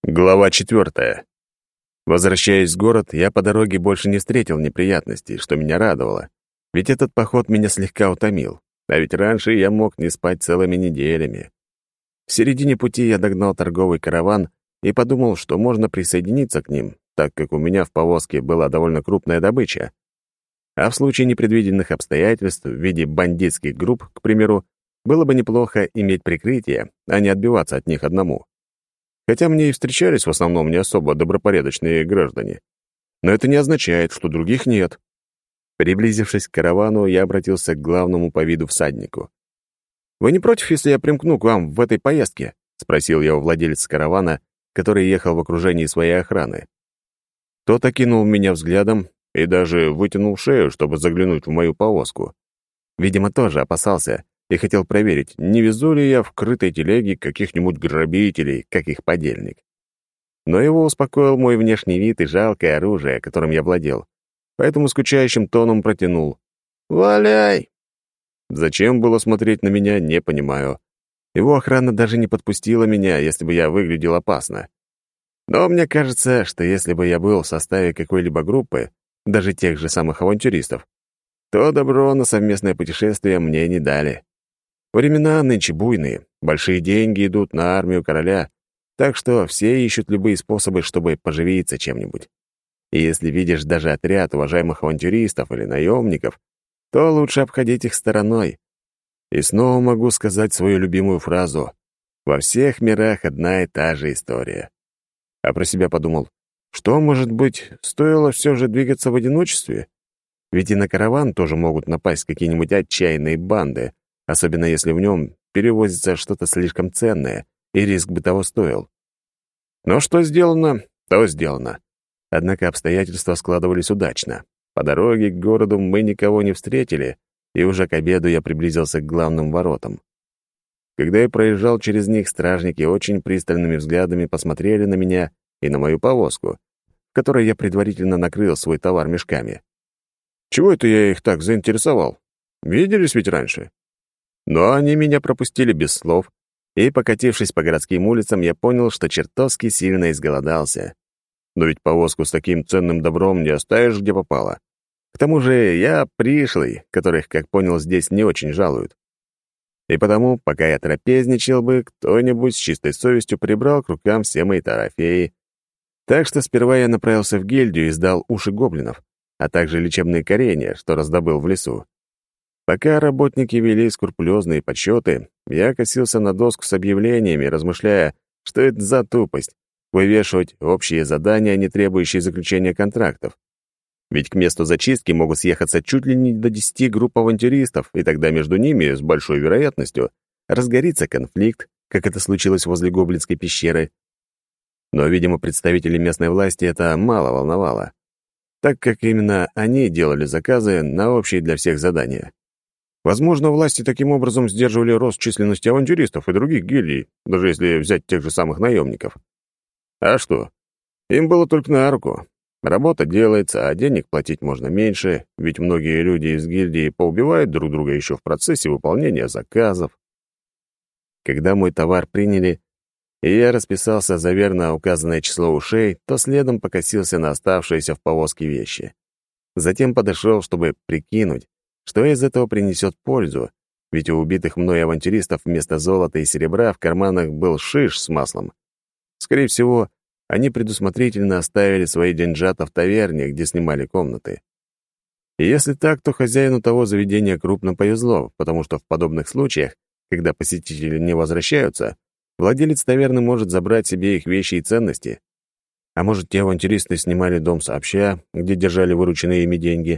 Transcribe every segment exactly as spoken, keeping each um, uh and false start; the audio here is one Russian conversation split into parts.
Глава четвертая. Возвращаясь в город, я по дороге больше не встретил неприятностей, что меня радовало. Ведь этот поход меня слегка утомил. А ведь раньше я мог не спать целыми неделями. В середине пути я догнал торговый караван и подумал, что можно присоединиться к ним, так как у меня в повозке была довольно крупная добыча. А в случае непредвиденных обстоятельств в виде бандитских групп, к примеру, было бы неплохо иметь прикрытие, а не отбиваться от них одному. Хотя мне и встречались в основном не особо добропорядочные граждане. Но это не означает, что других нет. Приблизившись к каравану, я обратился к главному по виду всаднику. «Вы не против, если я примкну к вам в этой поездке?» — спросил я у владельца каравана, который ехал в окружении своей охраны. Тот окинул меня взглядом и даже вытянул шею, чтобы заглянуть в мою повозку. Видимо, тоже опасался и хотел проверить, не везу ли я в крытой телеге каких-нибудь грабителей, как их подельник. Но его успокоил мой внешний вид и жалкое оружие, которым я владел, поэтому скучающим тоном протянул: «Валяй!» Зачем было смотреть на меня, не понимаю. Его охрана даже не подпустила меня, если бы я выглядел опасно. Но мне кажется, что если бы я был в составе какой-либо группы, даже тех же самых авантюристов, то добро на совместное путешествие мне не дали. Времена нынче буйные, большие деньги идут на армию короля, так что все ищут любые способы, чтобы поживиться чем-нибудь. И если видишь даже отряд уважаемых авантюристов или наемников, то лучше обходить их стороной. И снова могу сказать свою любимую фразу: «Во всех мирах одна и та же история». А про себя подумал, что, может быть, стоило все же двигаться в одиночестве? Ведь и на караван тоже могут напасть какие-нибудь отчаянные банды, особенно если в нем перевозится что-то слишком ценное, и риск бы того стоил. Но что сделано, то сделано. Однако обстоятельства складывались удачно. По дороге к городу мы никого не встретили, и уже к обеду я приблизился к главным воротам. Когда я проезжал через них, стражники очень пристальными взглядами посмотрели на меня и на мою повозку, в которой я предварительно накрыл свой товар мешками. Чего это я их так заинтересовал? Виделись ведь раньше? Но они меня пропустили без слов, и, покатившись по городским улицам, я понял, что чертовски сильно изголодался. Но ведь повозку с таким ценным добром не оставишь, где попало. К тому же я пришлый, которых, как понял, здесь не очень жалуют. И потому, пока я трапезничал бы, кто-нибудь с чистой совестью прибрал к рукам все мои трофеи. Так что сперва я направился в гильдию и сдал уши гоблинов, а также лечебные коренья, что раздобыл в лесу. Пока работники вели скрупулезные подсчеты, я косился на доску с объявлениями, размышляя, что это за тупость — вывешивать общие задания, не требующие заключения контрактов. Ведь к месту зачистки могут съехаться чуть ли не до десяти групп авантюристов, и тогда между ними, с большой вероятностью, разгорится конфликт, как это случилось возле Гоблинской пещеры. Но, видимо, представителей местной власти это мало волновало, так как именно они делали заказы на общие для всех задания. Возможно, власти таким образом сдерживали рост численности авантюристов и других гильдий, даже если взять тех же самых наемников. А что? Им было только на руку. Работа делается, а денег платить можно меньше, ведь многие люди из гильдии поубивают друг друга еще в процессе выполнения заказов. Когда мой товар приняли, и я расписался за верно указанное число ушей, то следом покосился на оставшиеся в повозке вещи. Затем подошел, чтобы прикинуть, что из этого принесет пользу, ведь у убитых мной авантюристов вместо золота и серебра в карманах был шиш с маслом. Скорее всего, они предусмотрительно оставили свои деньжата в таверне, где снимали комнаты. И если так, то хозяину того заведения крупно повезло, потому что в подобных случаях, когда посетители не возвращаются, владелец таверны может забрать себе их вещи и ценности. А может, те авантюристы снимали дом сообща, где держали вырученные ими деньги.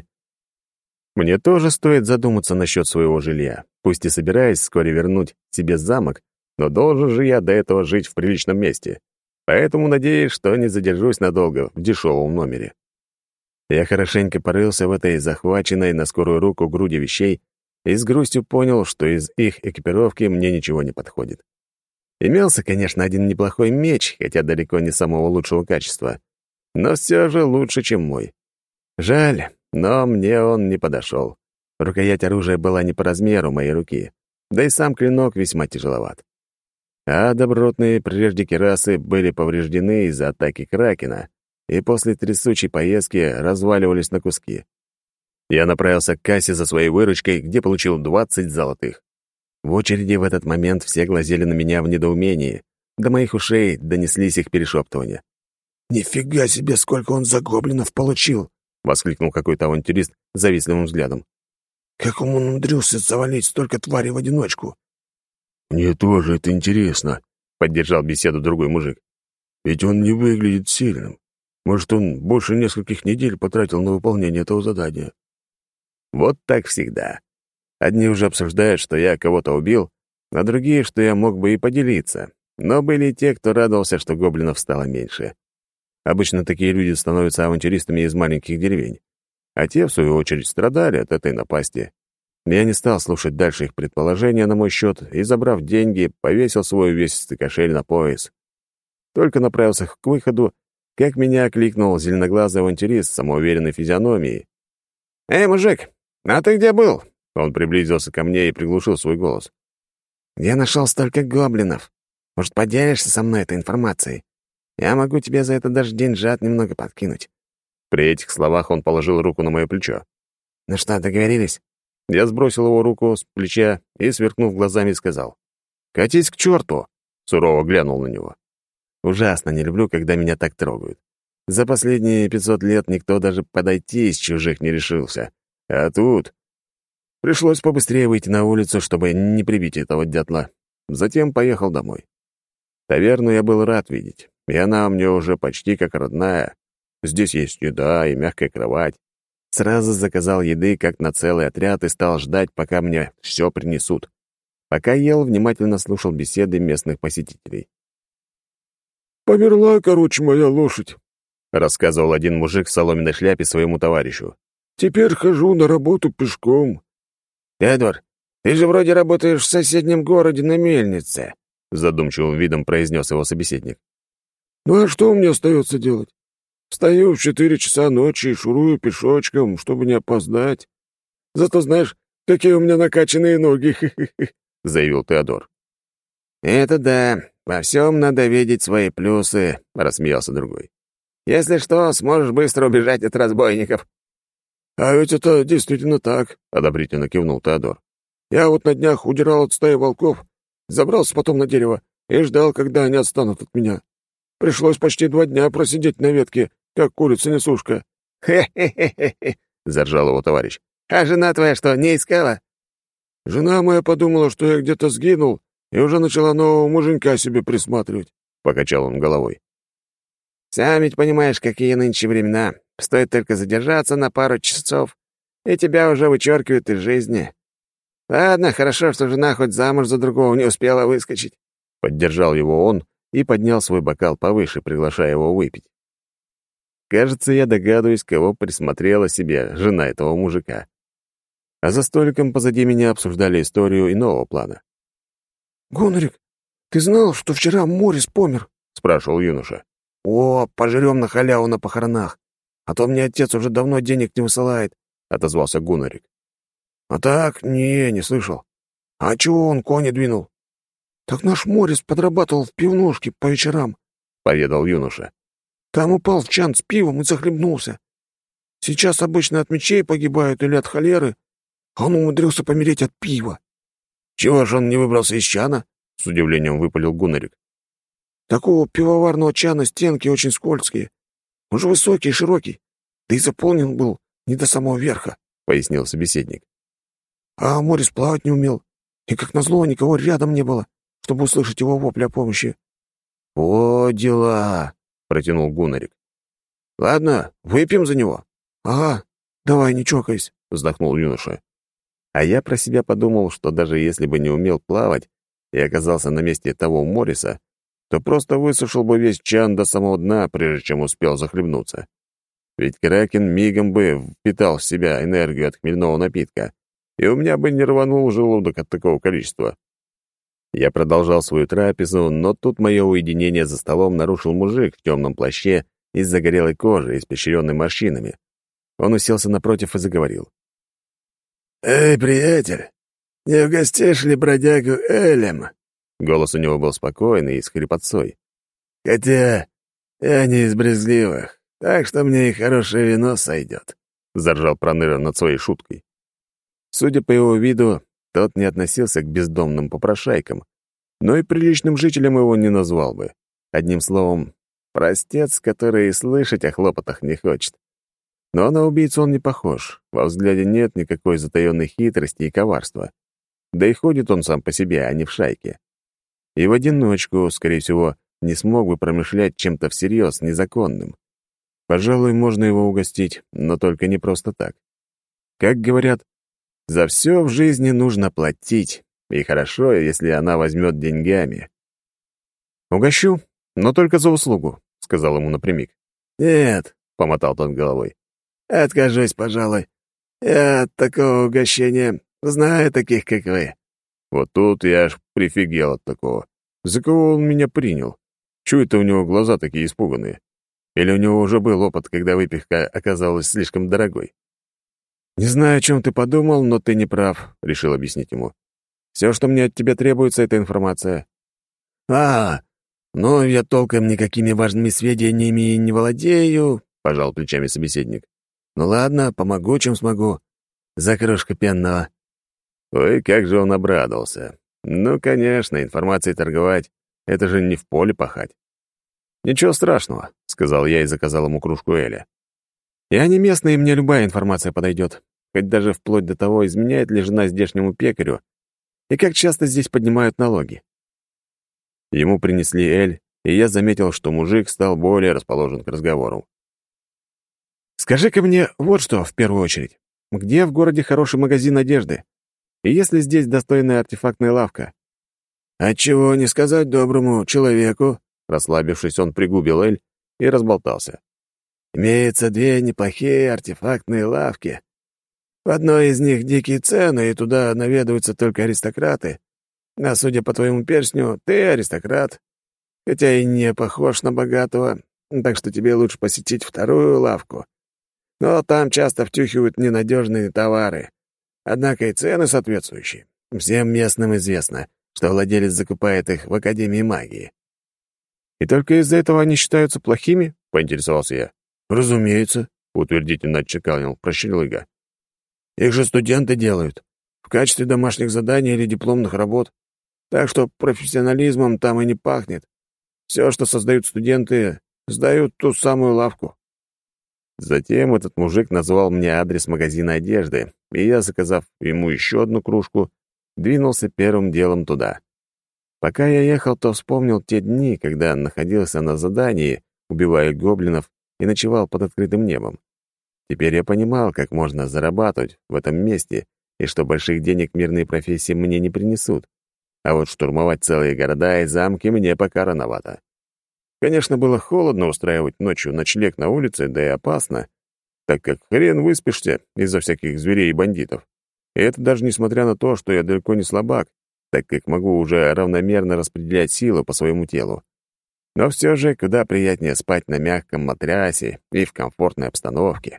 Мне тоже стоит задуматься насчет своего жилья, пусть и собираюсь вскоре вернуть себе замок, но должен же я до этого жить в приличном месте. Поэтому надеюсь, что не задержусь надолго в дешевом номере. Я хорошенько порылся в этой захваченной на скорую руку груди вещей и с грустью понял, что из их экипировки мне ничего не подходит. Имелся, конечно, один неплохой меч, хотя далеко не самого лучшего качества, но все же лучше, чем мой. Жаль, но мне он не подошел. Рукоять оружия была не по размеру моей руки, да и сам клинок весьма тяжеловат. а добротные прежде кирасы были повреждены из-за атаки Кракена и после трясучей поездки разваливались на куски. Я направился к кассе за своей выручкой, где получил двадцать золотых. В очереди в этот момент все глазели на меня в недоумении. До моих ушей донеслись их перешептывания. «Нифига себе, сколько он за гоблинов получил!» — воскликнул какой-то авантюрист с завистливым взглядом. «Как он умудрился завалить столько тварей в одиночку?» «Мне тоже это интересно», — поддержал беседу другой мужик. «Ведь он не выглядит сильным. Может, он больше нескольких недель потратил на выполнение этого задания». Вот так всегда. Одни уже обсуждают, что я кого-то убил, а другие, что я мог бы и поделиться. Но были и те, кто радовался, что гоблинов стало меньше. Обычно такие люди становятся авантюристами из маленьких деревень, а те, в свою очередь, страдали от этой напасти. Я не стал слушать дальше их предположения на мой счет и, забрав деньги, повесил свой увесистый кошель на пояс. Только направился к выходу, как меня окликнул зеленоглазый авантюрист с самоуверенной физиономией. «Эй, мужик, а ты где был?» Он приблизился ко мне и приглушил свой голос. «Я нашел столько гоблинов. Может, поделишься со мной этой информацией? Я могу тебе за это даже деньжат немного подкинуть». При этих словах он положил руку на мое плечо. «Ну что, договорились?» Я сбросил его руку с плеча и, сверкнув глазами, сказал. «Катись к черту!» — сурово глянул на него. Ужасно не люблю, когда меня так трогают. За последние пятьсот лет никто даже подойти из чужих не решился. А тут... Пришлось побыстрее выйти на улицу, чтобы не прибить этого дятла. Затем поехал домой. Таверну я был рад видеть, и она мне уже почти как родная. Здесь есть еда и мягкая кровать. Сразу заказал еды как на целый отряд и стал ждать, пока мне все принесут. Пока ел, внимательно слушал беседы местных посетителей. «Померла, короче, моя лошадь», — рассказывал один мужик в соломенной шляпе своему товарищу. «Теперь хожу на работу пешком». «Эдвард, ты же вроде работаешь в соседнем городе на мельнице», — задумчивым видом произнес его собеседник. «Ну а что мне остается делать? Встаю в четыре часа ночи и шурую пешочком, чтобы не опоздать. Зато знаешь, какие у меня накачанные ноги», — заявил Теодор. «Это да, во всем надо видеть свои плюсы», — рассмеялся другой. «Если что, сможешь быстро убежать от разбойников». «А ведь это действительно так», — одобрительно кивнул Теодор. «Я вот на днях удирал от стаи волков, забрался потом на дерево и ждал, когда они отстанут от меня. Пришлось почти два дня просидеть на ветке, как курица-несушка». «Хе-хе-хе-хе», — заржал его товарищ. «А жена твоя что, не искала?» «Жена моя подумала, что я где-то сгинул, и уже начала нового муженька себе присматривать», — покачал он головой. «Сам ведь понимаешь, какие нынче времена. Стоит только задержаться на пару часов, и тебя уже вычеркивают из жизни. Ладно, хорошо, что жена хоть замуж за другого не успела выскочить». Поддержал его он и поднял свой бокал повыше, приглашая его выпить. Кажется, я догадываюсь, кого присмотрела себе жена этого мужика. А за столиком позади меня обсуждали историю иного плана. «Гунрик, ты знал, что вчера Морис помер?» — спрашивал юноша. «О, пожрем на халяву на похоронах. А то мне отец уже давно денег не высылает», — отозвался Гуннарик. «А так, не, не слышал. А чего он кони двинул?» «Так наш Морис подрабатывал в пивнушке по вечерам», — поведал юноша. «Там упал в чан с пивом и захлебнулся. Сейчас обычно от мечей погибают или от холеры, а он умудрился помереть от пива». «Чего ж он не выбрался из чана?» — с удивлением выпалил Гуннарик. «Такого пивоварного чана стенки очень скользкие. Он же высокий и широкий, да и заполнен был не до самого верха», — пояснил собеседник. «А Морис плавать не умел, и, как назло, никого рядом не было, чтобы услышать его вопли о помощи». «О, дела!» — протянул Гуннарик. «Ладно, выпьем за него». «Ага, давай, не чокайся», — вздохнул юноша. А я про себя подумал, что даже если бы не умел плавать и оказался на месте того Морриса, то просто высушил бы весь чан до самого дна, прежде чем успел захлебнуться. Ведь Кракен мигом бы впитал в себя энергию от хмельного напитка, и у меня бы не рванул желудок от такого количества. Я продолжал свою трапезу, но тут мое уединение за столом нарушил мужик в темном плаще и с загорелой кожей, испещренной морщинами. Он уселся напротив и заговорил. «Эй, приятель, не угостишь ли бродягу Элем? Голос у него был спокойный и с хрипотцой. «Хотя я не из брезгливых, так что мне и хорошее вино сойдет», — заржал Проныра над своей шуткой. Судя по его виду, тот не относился к бездомным попрошайкам, но и приличным жителям его не назвал бы. Одним словом, простец, который и слышать о хлопотах не хочет. Но на убийцу он не похож. Во взгляде нет никакой затаённой хитрости и коварства. Да и ходит он сам по себе, а не в шайке. И в одиночку, скорее всего, не смог бы промышлять чем-то всерьез незаконным. Пожалуй, можно его угостить, но только не просто так. Как говорят, за все в жизни нужно платить, и хорошо, если она возьмет деньгами. «Угощу, но только за услугу», — сказал ему напрямик. «Нет», — помотал тот головой. «Откажусь, пожалуй. Я от такого угощения знаю таких, как вы». Вот тут я аж прифигел от такого. За кого он меня принял? Чего это у него глаза такие испуганные? Или у него уже был опыт, когда выпивка оказалась слишком дорогой? «Не знаю, о чем ты подумал, но ты не прав», — решил объяснить ему. «Все, что мне от тебя требуется, — это информация». «А, ну, я толком никакими важными сведениями не владею», — пожал плечами собеседник. «Ну ладно, помогу, чем смогу. За кружку пенного». Ой, как же он обрадовался. Ну, конечно, информацией торговать — это же не в поле пахать. «Ничего страшного», — сказал я и заказал ему кружку эля. «Я не местный, и мне любая информация подойдет, хоть даже вплоть до того, изменяет ли жена здешнему пекарю, и как часто здесь поднимают налоги». Ему принесли эль, и я заметил, что мужик стал более расположен к разговору. «Скажи-ка мне вот что в первую очередь. Где в городе хороший магазин одежды? И есть ли здесь достойная артефактная лавка?» «Отчего не сказать доброму человеку?» Расслабившись, он пригубил эль и разболтался. «Имеются две неплохие артефактные лавки. В одной из них дикие цены, и туда наведываются только аристократы. А судя по твоему перстню, ты аристократ, хотя и не похож на богатого, так что тебе лучше посетить вторую лавку. Но там часто втюхивают ненадежные товары, однако и цены соответствующие. Всем местным известно, что владелец закупает их в Академии магии». «И только из-за этого они считаются плохими?» — поинтересовался я. «Разумеется», — утвердительно отчеканил прощелыга. «Их же студенты делают, в качестве домашних заданий или дипломных работ. Так что профессионализмом там и не пахнет. Все, что создают студенты, сдают ту самую лавку». Затем этот мужик назвал мне адрес магазина одежды, и я, заказав ему еще одну кружку, двинулся первым делом туда. Пока я ехал, то вспомнил те дни, когда находился на задании, убивая гоблинов, и ночевал под открытым небом. Теперь я понимал, как можно зарабатывать в этом месте, и что больших денег мирные профессии мне не принесут. А вот штурмовать целые города и замки мне пока рановато. Конечно, было холодно устраивать ночью ночлег на улице, да и опасно, так как хрен выспишься из-за всяких зверей и бандитов. И это даже несмотря на то, что я далеко не слабак, так как могу уже равномерно распределять силы по своему телу. Но все же куда приятнее спать на мягком матрасе и в комфортной обстановке.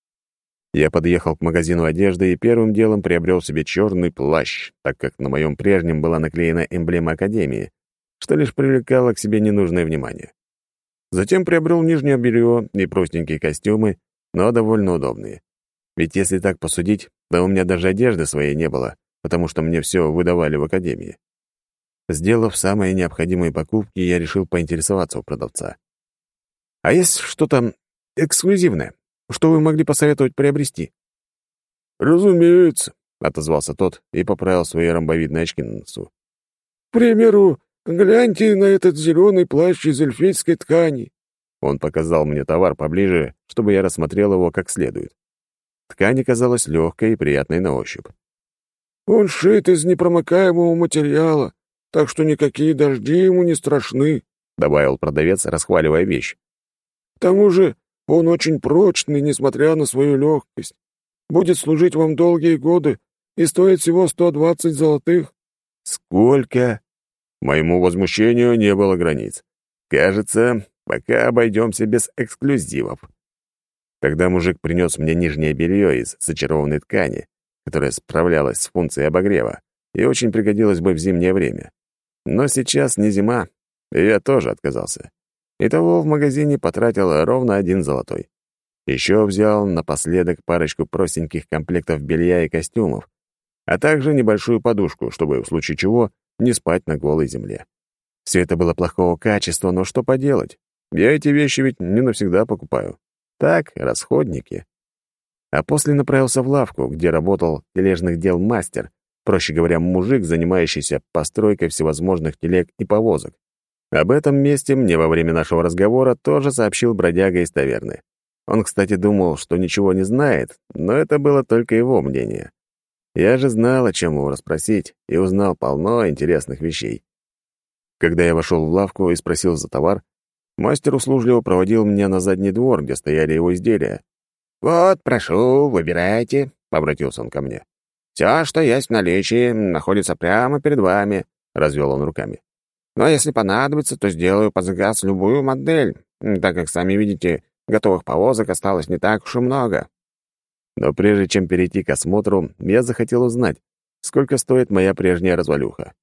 Я подъехал к магазину одежды и первым делом приобрел себе черный плащ, так как на моем прежнем была наклеена эмблема Академии, что лишь привлекало к себе ненужное внимание. Затем приобрел нижнее белье и простенькие костюмы, но довольно удобные. Ведь если так посудить, то у меня даже одежды своей не было, потому что мне все выдавали в Академии. Сделав самые необходимые покупки, я решил поинтересоваться у продавца. «А есть что-то эксклюзивное, что вы могли посоветовать приобрести?» «Разумеется», — отозвался тот и поправил свои ромбовидные очки на носу. «К примеру, гляньте на этот зеленый плащ из эльфийской ткани». Он показал мне товар поближе, чтобы я рассмотрел его как следует. Ткань оказалась легкой и приятной на ощупь. «Он шит из непромокаемого материала, так что никакие дожди ему не страшны», — добавил продавец, расхваливая вещь. «К тому же он очень прочный, несмотря на свою легкость. Будет служить вам долгие годы и стоит всего сто двадцать золотых». «Сколько?» Моему возмущению не было границ. Кажется, пока обойдемся без эксклюзивов. Тогда мужик принес мне нижнее белье из зачарованной ткани, которая справлялась с функцией обогрева и очень пригодилась бы в зимнее время. Но сейчас не зима, и я тоже отказался. Итого в магазине потратил ровно один золотой. Еще взял напоследок парочку простеньких комплектов белья и костюмов, а также небольшую подушку, чтобы в случае чего не спать на голой земле. Все это было плохого качества, но что поделать? Я эти вещи ведь не навсегда покупаю. Так, расходники. А после направился в лавку, где работал тележных дел мастер, проще говоря, мужик, занимающийся постройкой всевозможных телег и повозок. Об этом месте мне во время нашего разговора тоже сообщил бродяга из таверны. Он, кстати, думал, что ничего не знает, но это было только его мнение. Я же знал, о чем его расспросить, и узнал полно интересных вещей. Когда я вошел в лавку и спросил за товар, мастер услужливо проводил меня на задний двор, где стояли его изделия. «Вот, прошу, выбирайте», — обратился он ко мне. «Все, что есть в наличии, находится прямо перед вами», — развел он руками. «Но если понадобится, то сделаю под заказ любую модель, так как, сами видите, готовых повозок осталось не так уж и много». Но прежде чем перейти к осмотру, я захотел узнать, сколько стоит моя прежняя развалюха.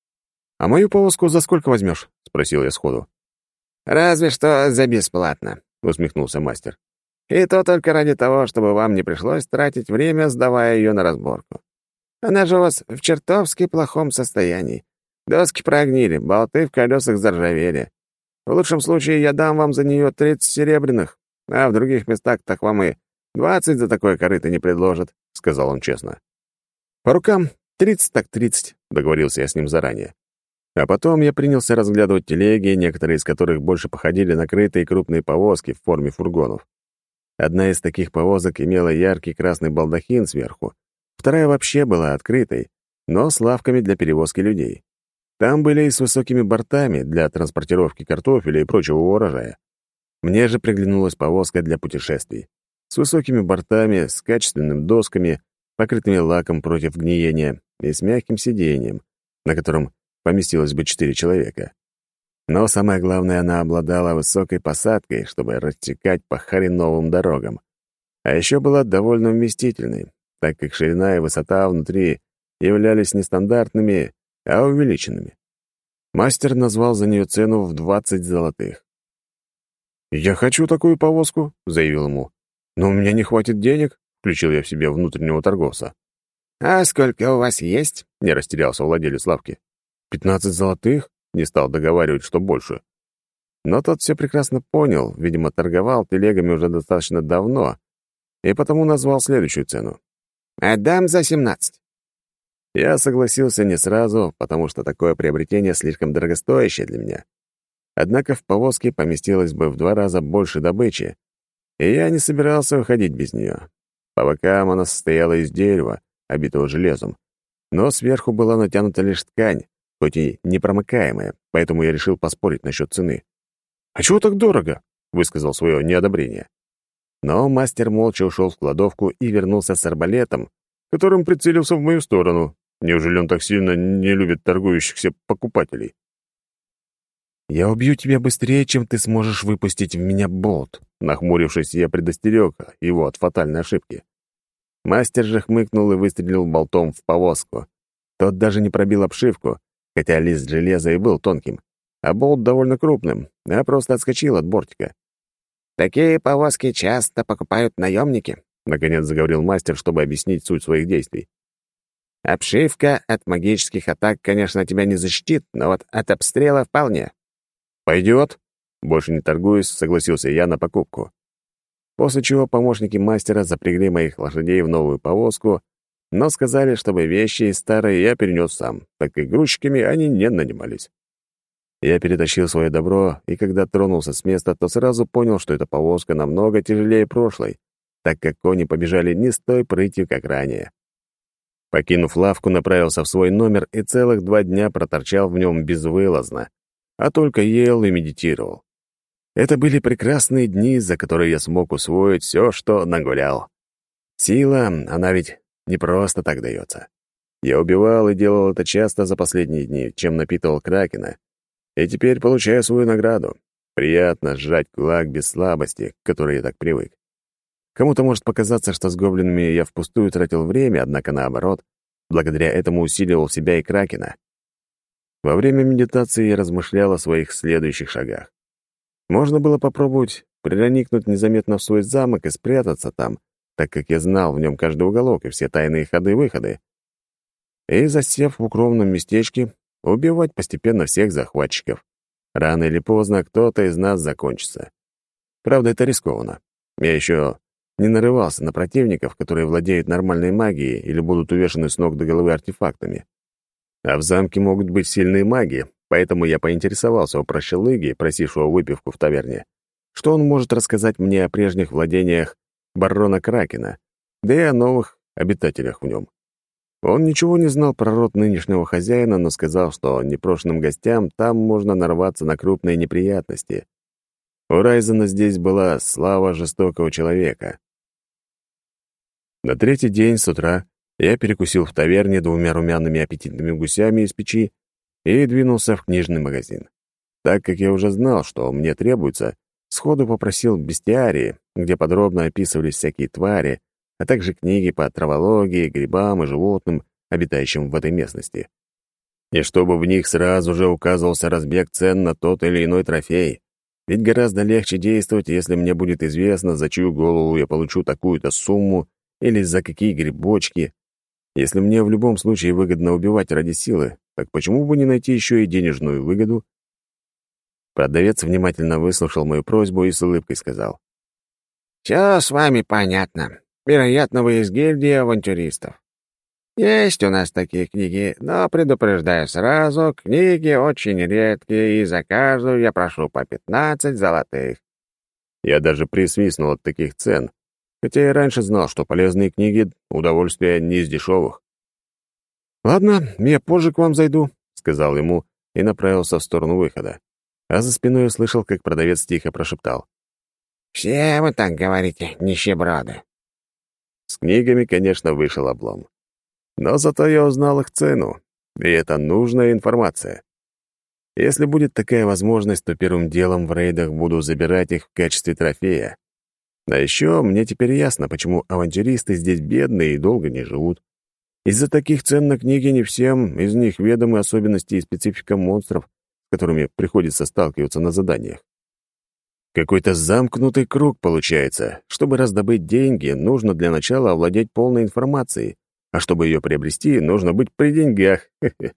«А мою повозку за сколько возьмешь?» — спросил я сходу. «Разве что за бесплатно», — усмехнулся мастер. «И то только ради того, чтобы вам не пришлось тратить время, сдавая ее на разборку. Она же у вас в чертовски плохом состоянии. Доски прогнили, болты в колесах заржавели. В лучшем случае я дам вам за нее тридцать серебряных, а в других местах так вам и двадцать за такое корыто не предложат», — сказал он честно. «По рукам тридцать так тридцать», — договорился я с ним заранее. А потом я принялся разглядывать телеги, некоторые из которых больше походили на крытые крупные повозки в форме фургонов. Одна из таких повозок имела яркий красный балдахин сверху, вторая вообще была открытой, но с лавками для перевозки людей. Там были и с высокими бортами для транспортировки картофеля и прочего урожая. Мне же приглянулась повозка для путешествий. С высокими бортами, с качественными досками, покрытыми лаком против гниения и с мягким сиденьем, на котором поместилось бы четыре человека. Но самое главное, она обладала высокой посадкой, чтобы рассекать по хреновым дорогам. А еще была довольно вместительной, так как ширина и высота внутри являлись не стандартными, а увеличенными. Мастер назвал за нее цену в двадцать золотых. «Я хочу такую повозку», — заявил ему. «Но у меня не хватит денег», — включил я в себе внутреннего торговца. «А сколько у вас есть?» — не растерялся владелец лавки. «Пятнадцать золотых?» — не стал договаривать, что больше. Но тот все прекрасно понял, видимо, торговал телегами уже достаточно давно, и потому назвал следующую цену. «Отдам за семнадцать». Я согласился не сразу, потому что такое приобретение слишком дорогостоящее для меня. Однако в повозке поместилось бы в два раза больше добычи, и я не собирался выходить без нее. По бокам она состояла из дерева, обитого железом, но сверху была натянута лишь ткань, хоть и непромыкаемая, поэтому я решил поспорить насчет цены. «А чего так дорого?» — высказал свое неодобрение. Но мастер молча ушел в кладовку и вернулся с арбалетом, которым прицелился в мою сторону. Неужели он так сильно не любит торгующихся покупателей? «Я убью тебя быстрее, чем ты сможешь выпустить в меня болт», — нахмурившись, я предостерег его от фатальной ошибки. Мастер же хмыкнул и выстрелил болтом в повозку. Тот даже не пробил обшивку, хотя лист железа и был тонким, а болт довольно крупным, а просто отскочил от бортика. «Такие повозки часто покупают наемники», — наконец заговорил мастер, чтобы объяснить суть своих действий. «Обшивка от магических атак, конечно, тебя не защитит, но вот от обстрела вполне». «Пойдет?» — больше не торгуясь, согласился я на покупку. После чего помощники мастера запрягли моих лошадей в новую повозку, но сказали, чтобы вещи из старой я перенес сам, так как грузчиками они не нанимались. Я перетащил свое добро, и когда тронулся с места, то сразу понял, что эта повозка намного тяжелее прошлой, так как кони побежали не с той прытью, как ранее. Покинув лавку, направился в свой номер и целых два дня проторчал в нем безвылазно, а только ел и медитировал. Это были прекрасные дни, за которые я смог усвоить все, что нагулял. Сила, она ведь не просто так дается. Я убивал и делал это часто за последние дни, чем напитывал Кракена, и теперь получаю свою награду. Приятно сжать кулак без слабости, к которой я так привык. Кому-то может показаться, что с гоблинами я впустую тратил время, однако наоборот, благодаря этому усиливал себя и Кракена. Во время медитации я размышлял о своих следующих шагах. Можно было попробовать проникнуть незаметно в свой замок и спрятаться там, так как я знал в нем каждый уголок и все тайные ходы-выходы. И, засев в укромном местечке, убивать постепенно всех захватчиков. Рано или поздно кто-то из нас закончится. Правда, это рискованно. Я еще не нарывался на противников, которые владеют нормальной магией или будут увешаны с ног до головы артефактами. А в замке могут быть сильные маги, поэтому я поинтересовался у прощелыги, просившего выпивку в таверне, что он может рассказать мне о прежних владениях барона Кракена, да и о новых обитателях в нем. Он ничего не знал про род нынешнего хозяина, но сказал, что непрошенным гостям там можно нарваться на крупные неприятности. У Райзена здесь была слава жестокого человека. На третий день с утра я перекусил в таверне двумя румяными аппетитными гусями из печи и двинулся в книжный магазин. Так как я уже знал, что мне требуется, сходу попросил бестиарии, где подробно описывались всякие твари, а также книги по травологии, грибам и животным, обитающим в этой местности. И чтобы в них сразу же указывался разбег цен на тот или иной трофей. Ведь гораздо легче действовать, если мне будет известно, за чью голову я получу такую-то сумму или за какие грибочки. Если мне в любом случае выгодно убивать ради силы, так почему бы не найти еще и денежную выгоду? Продавец внимательно выслушал мою просьбу и с улыбкой сказал: «Все с вами понятно. Вероятно, вы из гильдии авантюристов. Есть у нас такие книги, но, предупреждаю сразу, книги очень редкие, и за каждую я прошу по пятнадцать золотых». Я даже присвистнул от таких цен, хотя и раньше знал, что полезные книги — удовольствие не из дешевых. «Ладно, я позже к вам зайду», — сказал ему и направился в сторону выхода. А за спиной услышал, как продавец тихо прошептал: «Все вы так говорите, нищеброды». С книгами, конечно, вышел облом. Но зато я узнал их цену, и это нужная информация. Если будет такая возможность, то первым делом в рейдах буду забирать их в качестве трофея. А еще мне теперь ясно, почему авантюристы здесь бедные и долго не живут. Из-за таких цен на книги не всем из них ведомы особенности и специфика монстров, с которыми приходится сталкиваться на заданиях. Какой-то замкнутый круг получается. Чтобы раздобыть деньги, нужно для начала овладеть полной информацией, а чтобы ее приобрести, нужно быть при деньгах.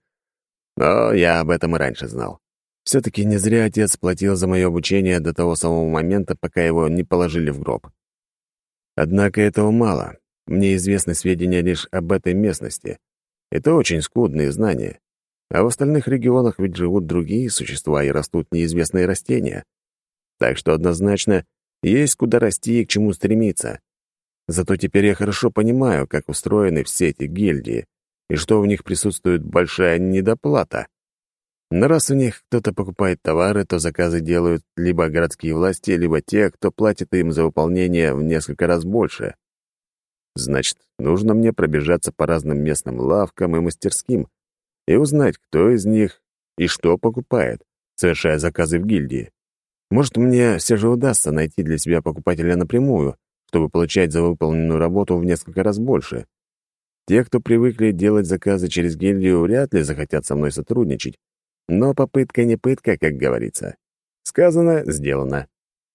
Но я об этом и раньше знал. Все-таки не зря отец платил за мое обучение до того самого момента, пока его не положили в гроб. Однако этого мало. Мне известны сведения лишь об этой местности. Это очень скудные знания. А в остальных регионах ведь живут другие существа и растут неизвестные растения. Так что однозначно есть куда расти и к чему стремиться. Зато теперь я хорошо понимаю, как устроены все эти гильдии, и что в них присутствует большая недоплата. Но раз у них кто-то покупает товары, то заказы делают либо городские власти, либо те, кто платит им за выполнение в несколько раз больше. Значит, нужно мне пробежаться по разным местным лавкам и мастерским и узнать, кто из них и что покупает, совершая заказы в гильдии. Может, мне все же удастся найти для себя покупателя напрямую, чтобы получать за выполненную работу в несколько раз больше. Те, кто привыкли делать заказы через гильдию, вряд ли захотят со мной сотрудничать. Но попытка не пытка, как говорится. Сказано, сделано.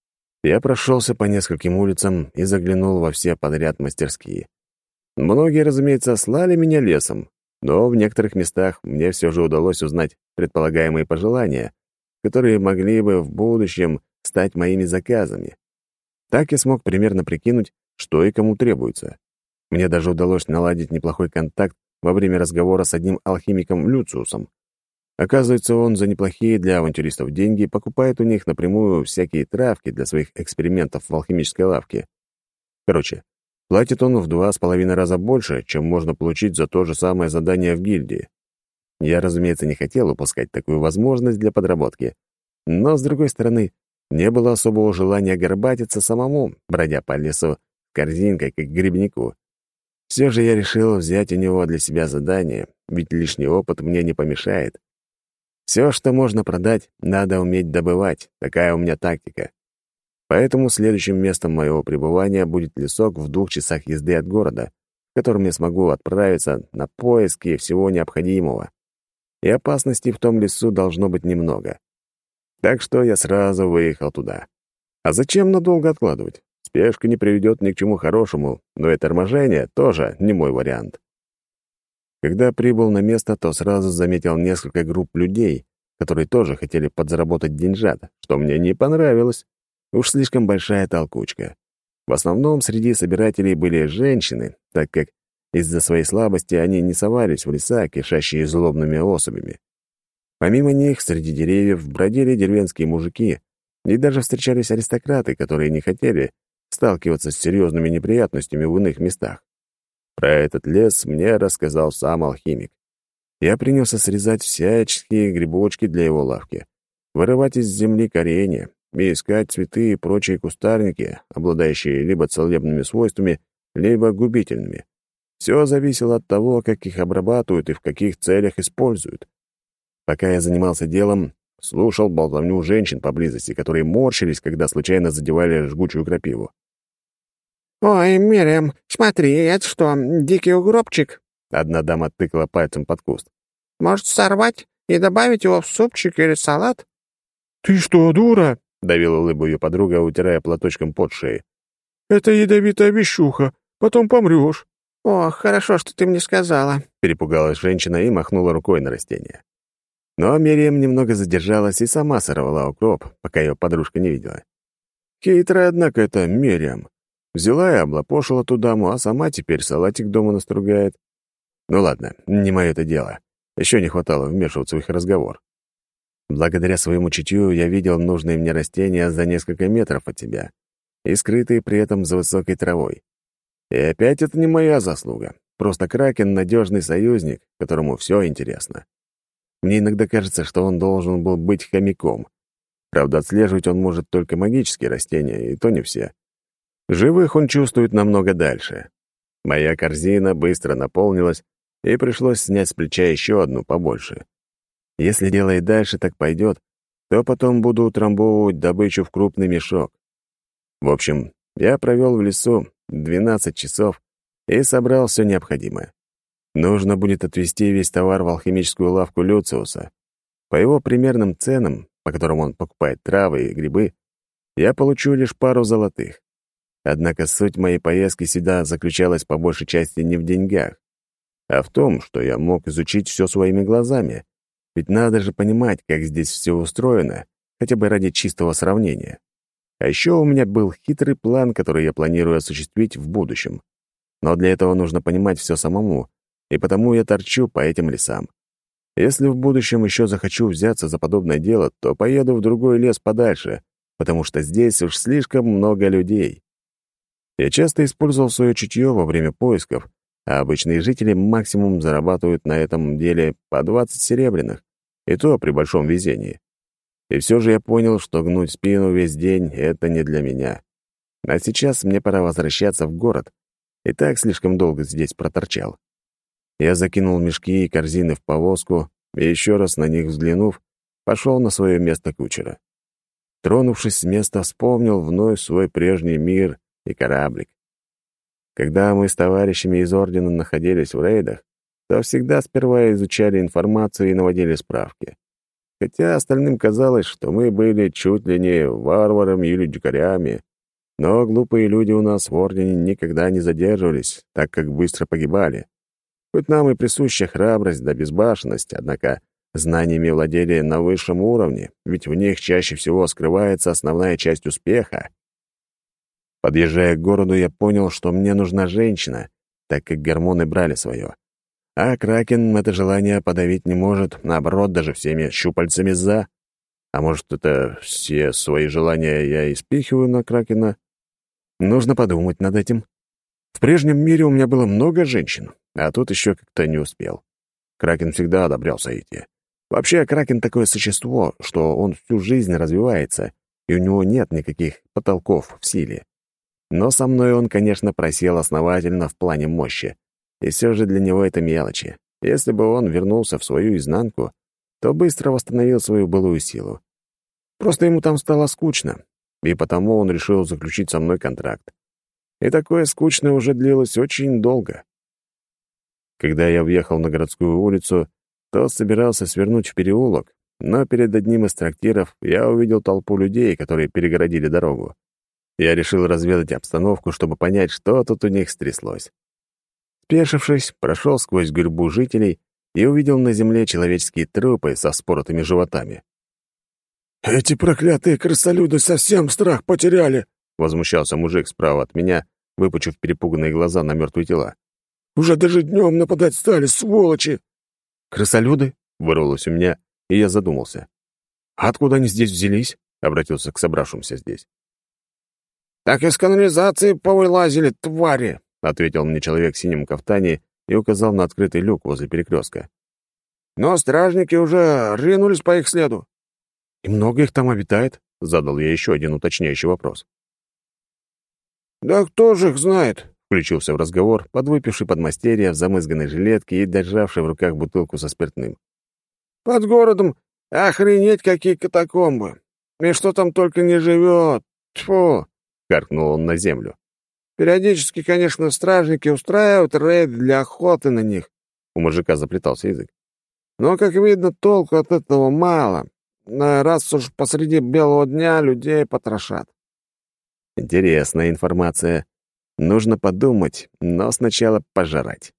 Я прошелся по нескольким улицам и заглянул во все подряд мастерские. Многие, разумеется, слали меня лесом, но в некоторых местах мне все же удалось узнать предполагаемые пожелания, которые могли бы в будущем стать моими заказами. Так я смог примерно прикинуть, что и кому требуется. Мне даже удалось наладить неплохой контакт во время разговора с одним алхимиком Люциусом. Оказывается, он за неплохие для авантюристов деньги покупает у них напрямую всякие травки для своих экспериментов в алхимической лавке. Короче, платит он в два с половиной раза больше, чем можно получить за то же самое задание в гильдии. Я, разумеется, не хотел упускать такую возможность для подработки, но, с другой стороны, не было особого желания горбатиться самому, бродя по лесу корзинкой, как грибнику. Все же я решил взять у него для себя задание, ведь лишний опыт мне не помешает. Все, что можно продать, надо уметь добывать, такая у меня тактика. Поэтому следующим местом моего пребывания будет лесок в двух часах езды от города, в котором я смогу отправиться на поиски всего необходимого. и опасностей в том лесу должно быть немного. Так что я сразу выехал туда. А зачем надолго откладывать? Спешка не приведет ни к чему хорошему, но и торможение тоже не мой вариант. Когда прибыл на место, то сразу заметил несколько групп людей, которые тоже хотели подзаработать деньжат, что мне не понравилось. Уж слишком большая толкучка. В основном среди собирателей были женщины, так как из-за своей слабости они не совались в леса, кишащие злобными особями. Помимо них, среди деревьев бродили деревенские мужики, и даже встречались аристократы, которые не хотели сталкиваться с серьезными неприятностями в иных местах. Про этот лес мне рассказал сам алхимик. Я принялся срезать всяческие грибочки для его лавки, вырывать из земли коренья и искать цветы и прочие кустарники, обладающие либо целебными свойствами, либо губительными. Все зависело от того, как их обрабатывают и в каких целях используют. Пока я занимался делом, слушал болтовню женщин поблизости, которые морщились, когда случайно задевали жгучую крапиву. «Ой, Мириам, смотри, это что, дикий угробчик?» Одна дама тыкала пальцем под куст. «Может, сорвать и добавить его в супчик или салат?» «Ты что, дура?» — давила улыбу ее подруга, утирая платочком под шеей. «Это ядовитая вещуха, потом помрешь». «О, хорошо, что ты мне сказала», — перепугалась женщина и махнула рукой на растение. Но Мириам немного задержалась и сама сорвала укроп, пока ее подружка не видела. Хитрая, однако, это Мириам. Взяла и облапошила ту даму, а сама теперь салатик дома настругает. Ну ладно, не мое это дело. Еще не хватало вмешиваться в их разговор. Благодаря своему чутью я видел нужные мне растения за несколько метров от тебя и скрытые при этом за высокой травой. И опять это не моя заслуга. Просто Кракен — надежный союзник, которому все интересно. Мне иногда кажется, что он должен был быть хомяком. Правда, отслеживать он может только магические растения, и то не все. Живых он чувствует намного дальше. Моя корзина быстро наполнилась, и пришлось снять с плеча еще одну побольше. Если дело и дальше так пойдет, то потом буду утрамбовывать добычу в крупный мешок. В общем, я провел в лесу двенадцать часов и собрал все необходимое. Нужно будет отвезти весь товар в алхимическую лавку Люциуса. По его примерным ценам, по которым он покупает травы и грибы, я получу лишь пару золотых. Однако суть моей поездки сюда заключалась по большей части не в деньгах, а в том, что я мог изучить все своими глазами. Ведь надо же понимать, как здесь все устроено, хотя бы ради чистого сравнения. А еще у меня был хитрый план, который я планирую осуществить в будущем. Но для этого нужно понимать все самому, и потому я торчу по этим лесам. Если в будущем еще захочу взяться за подобное дело, то поеду в другой лес подальше, потому что здесь уж слишком много людей. Я часто использовал свое чутье во время поисков, а обычные жители максимум зарабатывают на этом деле по двадцать серебряных, и то при большом везении. И все же я понял, что гнуть спину весь день — это не для меня. А сейчас мне пора возвращаться в город, и так слишком долго здесь проторчал. Я закинул мешки и корзины в повозку, и еще раз на них взглянув, пошел на свое место кучера. Тронувшись с места, вспомнил вновь свой прежний мир и кораблик. Когда мы с товарищами из Ордена находились в рейдах, то всегда сперва изучали информацию и наводили справки. Хотя остальным казалось, что мы были чуть ли не варварами или дикарями, но глупые люди у нас в Ордене никогда не задерживались, так как быстро погибали. Хоть нам и присуща храбрость да безбашенность, однако знаниями владели на высшем уровне, ведь в них чаще всего скрывается основная часть успеха. Подъезжая к городу, я понял, что мне нужна женщина, так как гормоны брали свое. А Кракен это желание подавить не может, наоборот, даже всеми щупальцами за. А может, это все свои желания я и спихиваю на Кракена? Нужно подумать над этим. В прежнем мире у меня было много женщин, а тут еще как-то не успел. Кракен всегда одобрял соитие. Вообще, Кракен такое существо, что он всю жизнь развивается, и у него нет никаких потолков в силе. Но со мной он, конечно, просел основательно в плане мощи. И все же для него это мелочи. Если бы он вернулся в свою изнанку, то быстро восстановил свою былую силу. Просто ему там стало скучно, и потому он решил заключить со мной контракт. И такое скучное уже длилось очень долго. Когда я въехал на городскую улицу, то собирался свернуть в переулок, но перед одним из трактиров я увидел толпу людей, которые перегородили дорогу. Я решил разведать обстановку, чтобы понять, что тут у них стряслось. Спешившись, прошел сквозь гурьбу жителей и увидел на земле человеческие трупы со споротыми животами. «Эти проклятые крысолюды совсем страх потеряли!» — возмущался мужик справа от меня, выпучив перепуганные глаза на мертвые тела. «Уже даже днем нападать стали, сволочи!» «Крысолюды?» — вырвалось у меня, и я задумался. «А откуда они здесь взялись?» — обратился к собравшимся здесь. «Так из канализации повылазили, твари!» — ответил мне человек в синем кафтане и указал на открытый люк возле перекрестка. «Но стражники уже ринулись по их следу». «И много их там обитает?» — задал я еще один уточняющий вопрос. «Да кто же их знает?» — включился в разговор подвыпивший подмастерье в замызганной жилетке и державший в руках бутылку со спиртным. «Под городом охренеть какие катакомбы! И что там только не живет! Тьфу!» — каркнул он на землю. «Периодически, конечно, стражники устраивают рейд для охоты на них». У мужика заплетался язык. «Но, как видно, толку от этого мало. Раз уж посреди белого дня людей потрошат». Интересная информация. Нужно подумать, но сначала пожрать.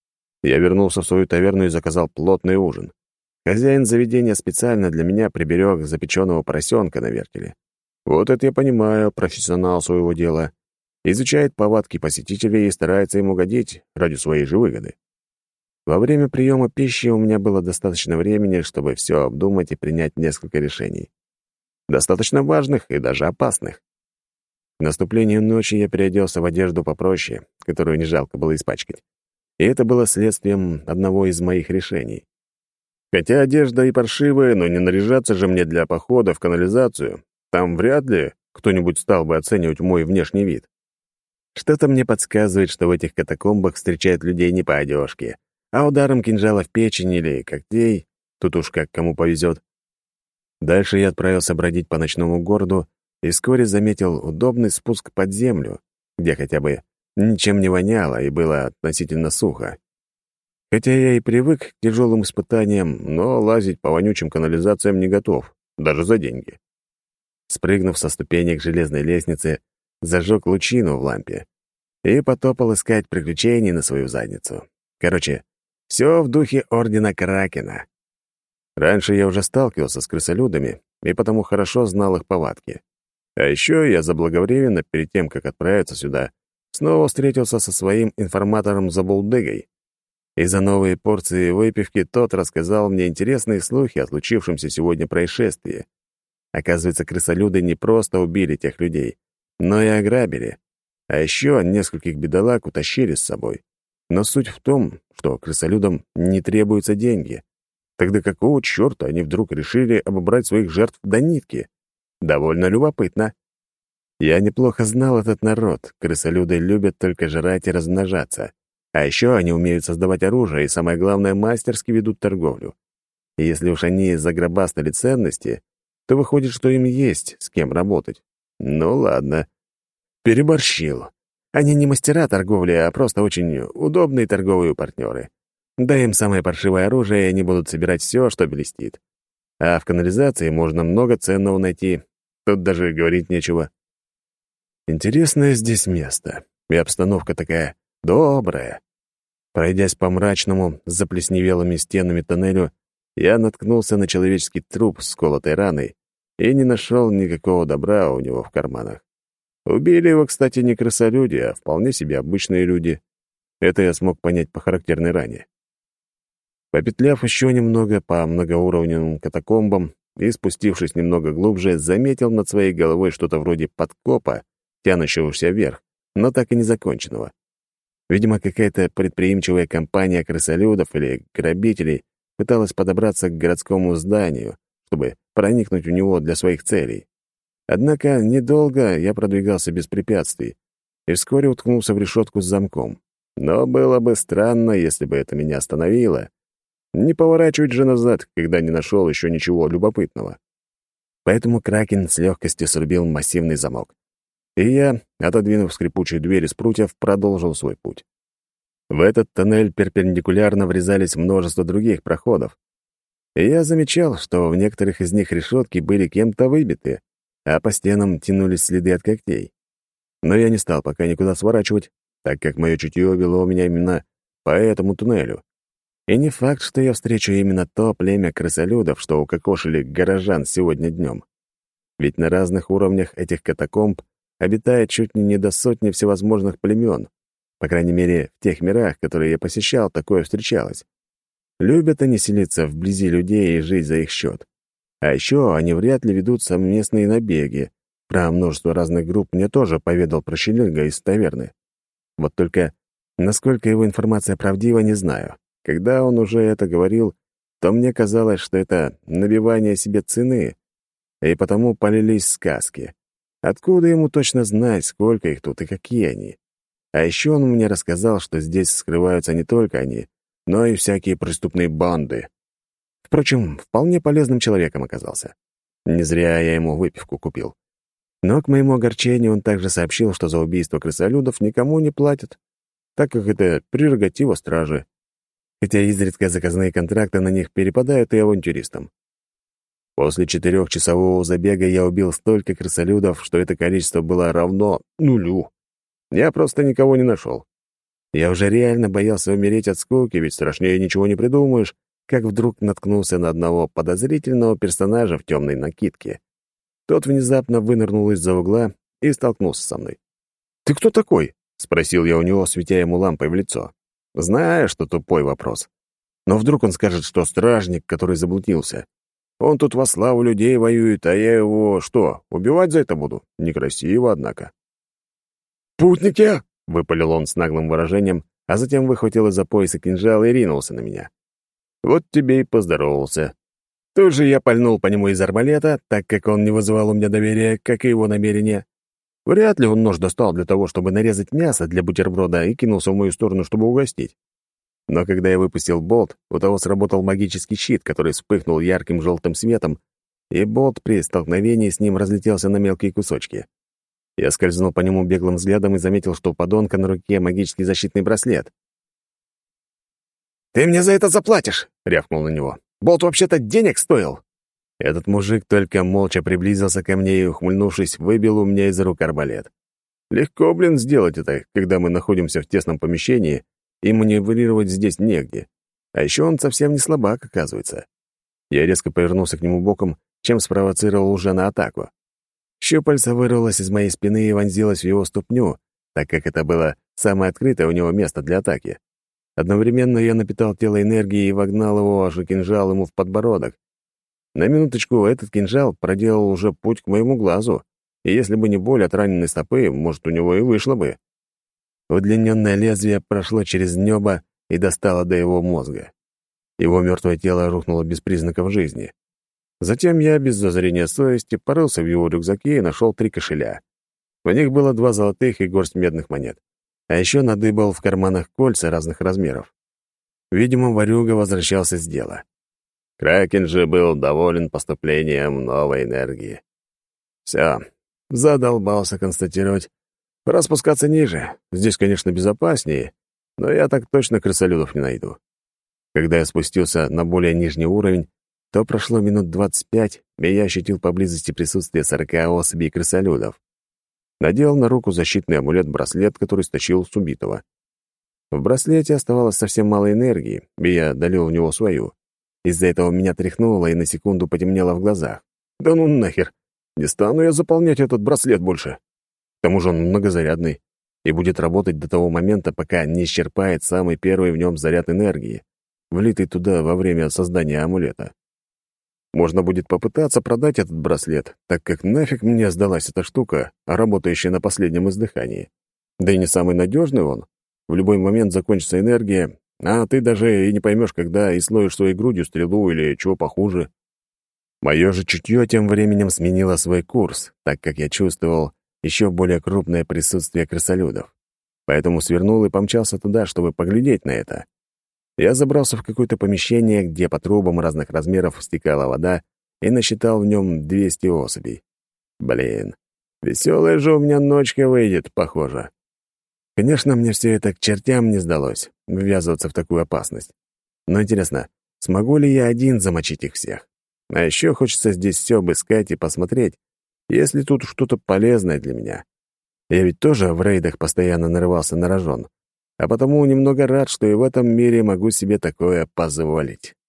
Я вернулся в свою таверну и заказал плотный ужин. Хозяин заведения специально для меня приберег запеченного поросенка на вертеле. Вот это я понимаю, профессионал своего дела. Изучает повадки посетителей и старается им угодить ради своей же выгоды. Во время приема пищи у меня было достаточно времени, чтобы все обдумать и принять несколько решений. Достаточно важных и даже опасных. К наступлению ночи я переоделся в одежду попроще, которую не жалко было испачкать. И это было следствием одного из моих решений. Хотя одежда и паршивая, но не наряжаться же мне для похода в канализацию. Там вряд ли кто-нибудь стал бы оценивать мой внешний вид. Что-то мне подсказывает, что в этих катакомбах встречают людей не по одежке, а ударом кинжала в печень или когтей, тут уж как кому повезет. Дальше я отправился бродить по ночному городу и вскоре заметил удобный спуск под землю, где хотя бы ничем не воняло и было относительно сухо. Хотя я и привык к тяжелым испытаниям, но лазить по вонючим канализациям не готов, даже за деньги. Спрыгнув со ступенек железной лестницы, зажег лучину в лампе и потопал искать приключений на свою задницу. Короче, все в духе Ордена Кракена. Раньше я уже сталкивался с крысолюдами и потому хорошо знал их повадки. А еще я заблаговременно, перед тем, как отправиться сюда, снова встретился со своим информатором-забулдыгой. Из-за новой порции выпивки тот рассказал мне интересные слухи о случившемся сегодня происшествии. Оказывается, крысолюды не просто убили тех людей, но и ограбили. А еще нескольких бедолаг утащили с собой. Но суть в том, что крысолюдам не требуются деньги. Тогда какого черта они вдруг решили обобрать своих жертв до нитки? Довольно любопытно. Я неплохо знал этот народ. Крысолюды любят только жрать и размножаться. А еще они умеют создавать оружие и, самое главное, мастерски ведут торговлю. И если уж они загробастали ценности, то выходит, что им есть с кем работать. Ну ладно. Переборщил. Они не мастера торговли, а просто очень удобные торговые партнеры. Дай им самое паршивое оружие, и они будут собирать все, что блестит. А в канализации можно много ценного найти. Тут даже говорить нечего. Интересное здесь место. И обстановка такая добрая. Пройдясь по мрачному, с заплесневелыми стенами тоннелю, я наткнулся на человеческий труп с колотой раной и не нашел никакого добра у него в карманах. Убили его, кстати, не крысолюди, а вполне себе обычные люди. Это я смог понять по характерной ране. Попетляв еще немного по многоуровневым катакомбам и спустившись немного глубже, заметил над своей головой что-то вроде подкопа, тянущегося вверх, но так и не законченного. Видимо, какая-то предприимчивая компания крысолюдов или грабителей пыталась подобраться к городскому зданию, чтобы проникнуть в него для своих целей. Однако недолго я продвигался без препятствий и вскоре уткнулся в решетку с замком. Но было бы странно, если бы это меня остановило. Не поворачивать же назад, когда не нашел еще ничего любопытного. Поэтому Кракен с легкостью срубил массивный замок. И я, отодвинув скрипучую дверь из прутьев, продолжил свой путь. В этот тоннель перпендикулярно врезались множество других проходов. И я замечал, что в некоторых из них решетки были кем-то выбиты, а по стенам тянулись следы от когтей. Но я не стал пока никуда сворачивать, так как мое чутье вело меня именно по этому туннелю. И не факт, что я встречу именно то племя крысолюдов, что укокошили горожан сегодня днем. Ведь на разных уровнях этих катакомб обитает чуть ли не до сотни всевозможных племен. По крайней мере, в тех мирах, которые я посещал, такое встречалось. Любят они селиться вблизи людей и жить за их счет. А еще они вряд ли ведут совместные набеги. Про множество разных групп мне тоже поведал Прощелыга из таверны. Вот только, насколько его информация правдива, не знаю. Когда он уже это говорил, то мне казалось, что это набивание себе цены, и потому полились сказки. Откуда ему точно знать, сколько их тут и какие они? А еще он мне рассказал, что здесь скрываются не только они, но и всякие преступные банды. Впрочем, вполне полезным человеком оказался. Не зря я ему выпивку купил. Но к моему огорчению он также сообщил, что за убийство крысолюдов никому не платят, так как это прерогатива стражи. Хотя изредка заказные контракты на них перепадают и авантюристам. После четырехчасового забега я убил столько крысолюдов, что это количество было равно нулю. Я просто никого не нашел. Я уже реально боялся умереть от скуки, ведь страшнее ничего не придумаешь, как вдруг наткнулся на одного подозрительного персонажа в темной накидке. Тот внезапно вынырнул из-за угла и столкнулся со мной. «Ты кто такой?» — спросил я у него, светя ему лампой в лицо. Знаю, что тупой вопрос. Но вдруг он скажет, что стражник, который заблудился. Он тут во славу людей воюет, а я его, что, убивать за это буду? Некрасиво, однако. «Путники!» — выпалил он с наглым выражением, а затем выхватил из-за пояса кинжал и ринулся на меня. Вот тебе и поздоровался. Тут же я пальнул по нему из арбалета, так как он не вызывал у меня доверия, как и его намерения. Вряд ли он нож достал для того, чтобы нарезать мясо для бутерброда и кинулся в мою сторону, чтобы угостить. Но когда я выпустил болт, у того сработал магический щит, который вспыхнул ярким желтым светом, и болт при столкновении с ним разлетелся на мелкие кусочки. Я скользнул по нему беглым взглядом и заметил, что у подонка на руке магический защитный браслет. «Ты мне за это заплатишь!» — рявкнул на него. «Болт вообще-то денег стоил!» Этот мужик только молча приблизился ко мне и, ухмыльнувшись, выбил у меня из рук арбалет. Легко, блин, сделать это, когда мы находимся в тесном помещении, и маневрировать здесь негде. А еще он совсем не слабак, оказывается. Я резко повернулся к нему боком, чем спровоцировал уже на атаку. Щупальце вырвалось из моей спины и вонзилось в его ступню, так как это было самое открытое у него место для атаки. Одновременно я напитал тело энергией и вогнал его аж кинжал ему в подбородок. На минуточку этот кинжал проделал уже путь к моему глазу, и если бы не боль от раненой стопы, может, у него и вышло бы. Удлиненное лезвие прошло через небо и достало до его мозга. Его мертвое тело рухнуло без признаков жизни. Затем я, без зазрения совести, порылся в его рюкзаке и нашел три кошеля. В них было два золотых и горсть медных монет. А еще надыбал в карманах кольца разных размеров. Видимо, ворюга возвращался с дела. Кракен же был доволен поступлением новой энергии. Все, задолбался констатировать. Пора спускаться ниже. Здесь, конечно, безопаснее, но я так точно крысолюдов не найду. Когда я спустился на более нижний уровень, то прошло минут двадцать пять, и я ощутил поблизости присутствие сорока особей крысолюдов. Надел на руку защитный амулет-браслет, который стащил с убитого. В браслете оставалось совсем мало энергии, и я долил в него свою. Из-за этого меня тряхнуло и на секунду потемнело в глазах. Да ну нахер! Не стану я заполнять этот браслет больше. К тому же он многозарядный и будет работать до того момента, пока не исчерпает самый первый в нем заряд энергии, влитый туда во время создания амулета. Можно будет попытаться продать этот браслет, так как нафиг мне сдалась эта штука, работающая на последнем издыхании. Да и не самый надежный он. В любой момент закончится энергия, а ты даже и не поймешь, когда и словишь своей грудью стрелу или чего похуже. Мое же чутье тем временем сменило свой курс, так как я чувствовал еще более крупное присутствие крысолюдов. Поэтому свернул и помчался туда, чтобы поглядеть на это. Я забрался в какое-то помещение, где по трубам разных размеров стекала вода, и насчитал в нем двести особей. Блин, веселая же у меня ночка выйдет, похоже. Конечно, мне все это к чертям не сдалось, ввязываться в такую опасность. Но интересно, смогу ли я один замочить их всех? А еще хочется здесь все обыскать и посмотреть, есть ли тут что-то полезное для меня. Я ведь тоже в рейдах постоянно нарывался на рожон, а потому немного рад, что и в этом мире могу себе такое позволить.